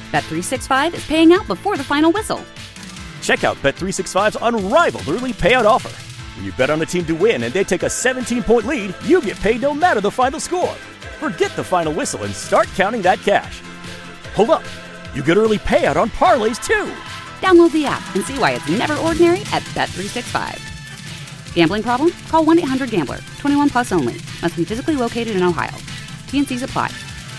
Bet365 is paying out before the final whistle. Check out Bet365's unrivaled early payout offer. When you bet on a team to win and they take a 17-point lead, you get paid no matter the final score. Forget the final whistle and start counting that cash. Hold up. You get early payout on parlays, too. Download the app and see why it's never ordinary at Bet365. Gambling problem? Call 1-800-GAMBLER. 21 plus only. Must be physically located in Ohio. T&Cs apply.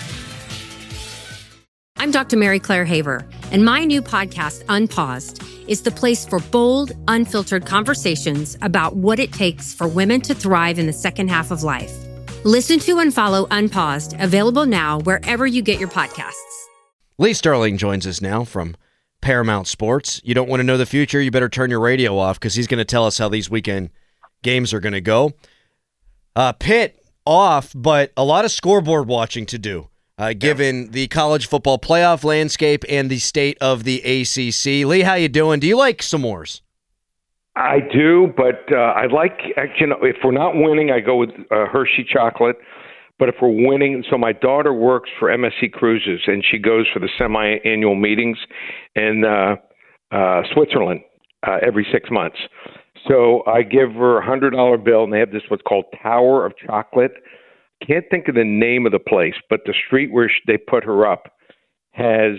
I'm Dr. Mary Claire Haver, and my new podcast, Unpaused, is the place for bold, unfiltered conversations about what it takes for women to thrive in the second half of life. Listen to and follow Unpaused, available now wherever you get your podcasts. Lee Sterling joins us now from Paramount Sports. You don't want to know the future, you better turn your radio off because he's going to tell us how these weekend games are going to go. Pitt off, but a lot of scoreboard watching to do, given the college football playoff landscape and the state of the ACC. Lee, how you doing? Do you like s'mores? I do, but I like, if we're not winning, I go with Hershey chocolate. But if we're winning, so my daughter works for MSC Cruises, and she goes for the semi-annual meetings in Switzerland every 6 months. So I give her a $100 bill, and they have this what's called Tower of Chocolate. Can't think of the name of the place, but the street where they put her up has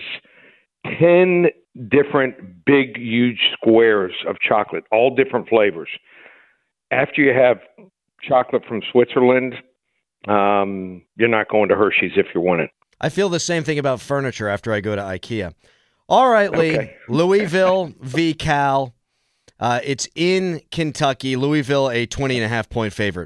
10 different big, huge squares of chocolate, all different flavors. After you have chocolate from Switzerland, you're not going to Hershey's if you're winning. I feel the same thing about furniture after I go to IKEA. All right, Lee. Okay. Louisville v. Cal. It's in Kentucky. Louisville, a 20.5-point favorite.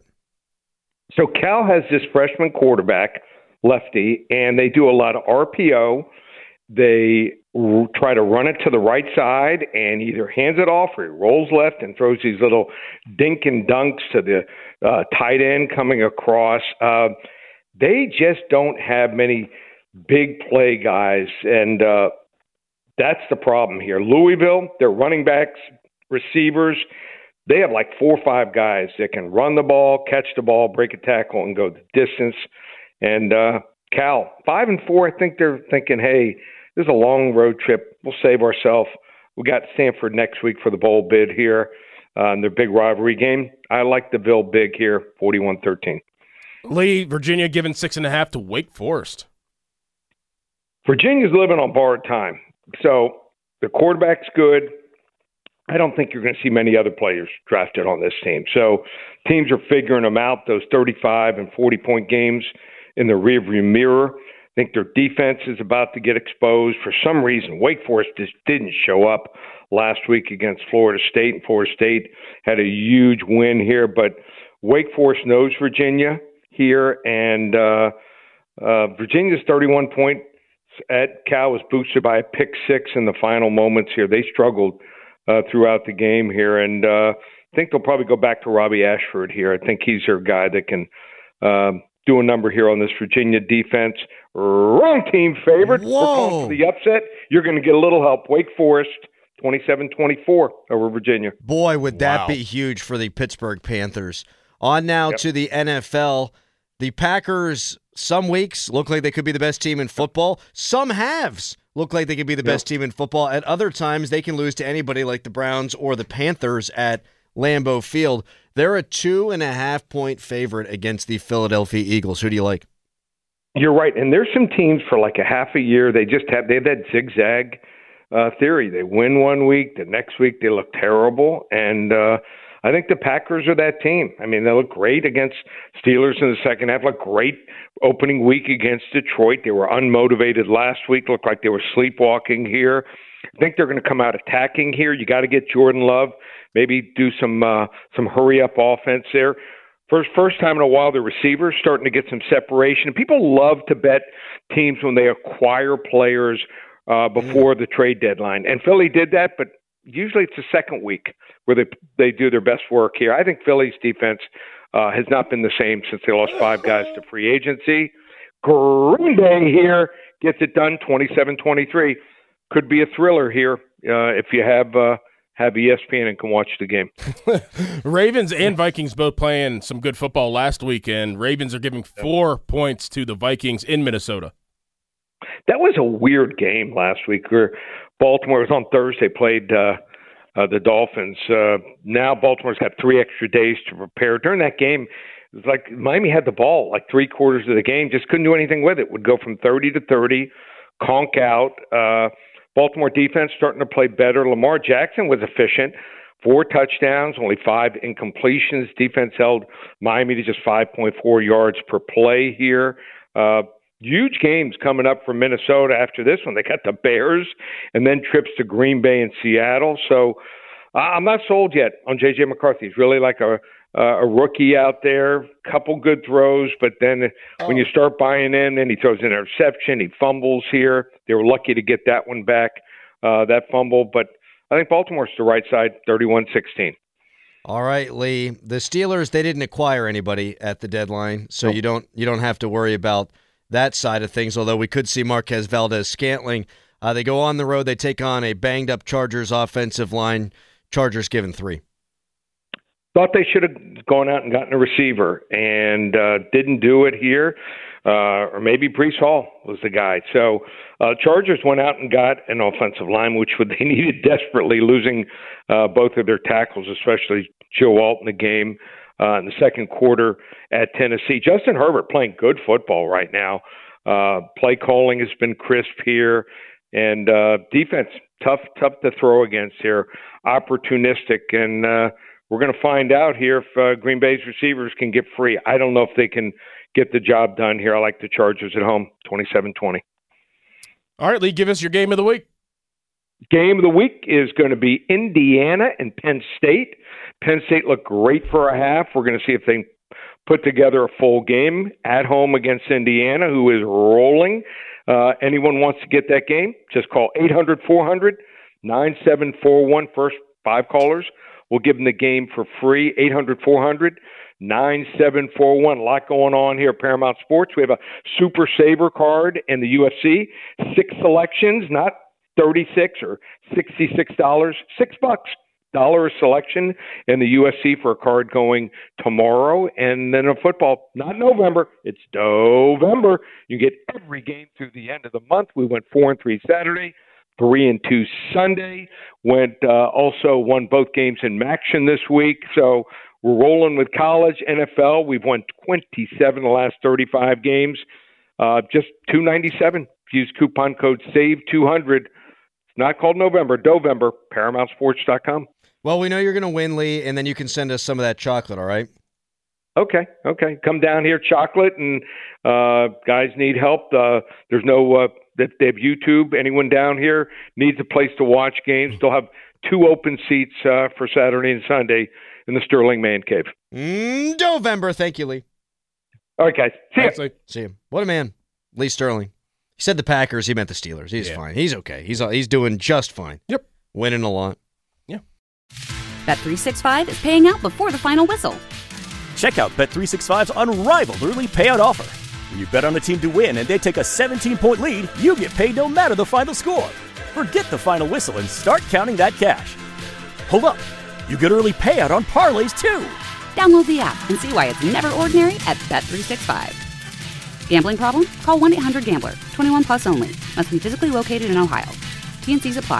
So Cal has this freshman quarterback, lefty, and they do a lot of RPO. They try to run it to the right side and either hands it off or he rolls left and throws these little dink and dunks to the tight end coming across. They just don't have many big play guys, and that's the problem here. Louisville, their running backs, receivers, they have like 4 or 5 guys that can run the ball, catch the ball, break a tackle, and go the distance. And Cal, 5-4, I think they're thinking, hey, this is a long road trip. We'll save ourselves. We got Stanford next week for the bowl bid here in their big rivalry game. I like the Ville big here, 41-13. Lee, Virginia giving 6.5 to Wake Forest. Virginia's living on borrowed time. So the quarterback's good. I don't think you're going to see many other players drafted on this team. So teams are figuring them out, those 35 and 40-point games in the rearview mirror. I think their defense is about to get exposed. For some reason, Wake Forest just didn't show up last week against Florida State, and Florida State had a huge win here. But Wake Forest knows Virginia here, and Virginia's 31 points at Cal was boosted by a pick six in the final moments here. They struggled throughout the game here, and I think they'll probably go back to Robbie Ashford here. I think he's their guy that can do a number here on this Virginia defense. Wrong team favorite. Whoa. We're calling for the upset. You're going to get a little help. Wake Forest, 27-24 over Virginia. Boy, would that be huge for the Pittsburgh Panthers. On now to the NFL. The Packers, some weeks, look like they could be the best team in football. Some halves look like they could be the best team in football. At other times, they can lose to anybody like the Browns or the Panthers at Lambeau Field. They're a 2.5-point favorite against the Philadelphia Eagles. Who do you like? You're right. And there's some teams for like a half a year, they have that zigzag theory. They win one week, the next week they look terrible. And I think the Packers are that team. I mean, they look great against Steelers in the second half, look great opening week against Detroit. They were unmotivated last week, looked like they were sleepwalking here. I think they're going to come out attacking here. You got to get Jordan Love, maybe do some hurry-up offense there. First time in a while, the receivers starting to get some separation. People love to bet teams when they acquire players before the trade deadline. And Philly did that, but usually it's the second week where they do their best work here. I think Philly's defense has not been the same since they lost 5 guys to free agency. Green Bay here gets it done, 27-23. Could be a thriller here if you have ESPN and can watch the game. Ravens and Vikings both playing some good football last weekend. Ravens are giving 4 points to the Vikings in Minnesota. That was a weird game last week where Baltimore was on Thursday, played the Dolphins. Now Baltimore's got 3 extra days to prepare. During that game, it was like Miami had the ball like 3/4 of the game, just couldn't do anything with it. Would go from 30 to 30, conk out. Baltimore defense starting to play better. Lamar Jackson was efficient. 4 touchdowns, only 5 incompletions. Defense held Miami to just 5.4 yards per play here. Huge games coming up for Minnesota after this one. They got the Bears and then trips to Green Bay and Seattle. So I'm not sold yet on J.J. McCarthy. He's really like a rookie out there. Couple good throws, but then when you start buying in, then he throws an interception. He fumbles here. They were lucky to get that one back, that fumble. But I think Baltimore's the right side, 31-16. All right, Lee. The Steelers, they didn't acquire anybody at the deadline, so you don't have to worry about that side of things, although we could see Marquez Valdes-Scantling. They go on the road. They take on a banged-up Chargers offensive line. Chargers given 3. Thought they should have gone out and gotten a receiver and didn't do it here. Or maybe Breece Hall was the guy. So Chargers went out and got an offensive line, which they needed desperately, losing both of their tackles, especially Joe Alt in the game in the second quarter at Tennessee. Justin Herbert playing good football right now. Play calling has been crisp here. And defense, tough to throw against here, opportunistic. And we're going to find out here if Green Bay's receivers can get free. I don't know if they can get the job done here. I like the Chargers at home, 27-20. All right, Lee, give us your game of the week. Game of the week is going to be Indiana and Penn State. Penn State looked great for a half. We're going to see if they can put together a full game at home against Indiana, who is rolling. Anyone wants to get that game, just call 800-400-9741. First 5 callers, we'll give them the game for free, 800-400-9741. A lot going on here at Paramount Sports. We have a Super Saver card in the UFC. 6 selections, not $36 or $66, $6. $1 a selection in the UFC for a card going tomorrow. And then a football, not November, it's November. You get every game through the end of the month. We went 4-3 Saturday, 3-2 Sunday. Also won both games in Maction this week. So we're rolling with college, NFL. We've won 27 of the last 35 games. Just $297. Use coupon code SAVE200. It's not called November, Dovember, ParamountSports.com. Well, we know you're going to win, Lee, and then you can send us some of that chocolate, all right? Okay. Come down here, chocolate, and guys need help. There's no they have YouTube. Anyone down here needs a place to watch games. They'll have 2 open seats for Saturday and Sunday in the Sterling Man Cave. November. Thank you, Lee. All right, guys. See you. What a man. Lee Sterling. He said the Packers. He meant the Steelers. He's fine. He's okay. He's doing just fine. Yep. Winning a lot. Yeah. Bet365 is paying out before the final whistle. Check out Bet365's unrivaled early payout offer. When you bet on a team to win and they take a 17-point lead, you get paid no matter the final score. Forget the final whistle and start counting that cash. Hold up. You get early payout on parlays, too. Download the app and see why it's never ordinary at Bet365. Gambling problem? Call 1-800-GAMBLER. 21 plus only. Must be physically located in Ohio. T&Cs apply.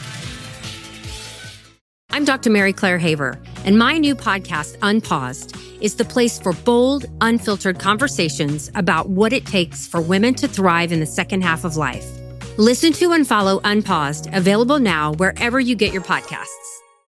I'm Dr. Mary Claire Haver, and my new podcast, Unpaused, is the place for bold, unfiltered conversations about what it takes for women to thrive in the second half of life. Listen to and follow Unpaused, available now wherever you get your podcasts.